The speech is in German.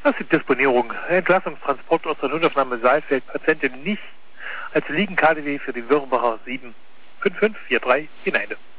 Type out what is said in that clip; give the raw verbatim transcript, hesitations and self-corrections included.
Das ist die Disponierung. Entlassungstransport aus der Notaufnahme Saalfeld. Patientin nicht als Liegen-K D W für den Wirrbacher sieben fünf fünf vier drei hinein.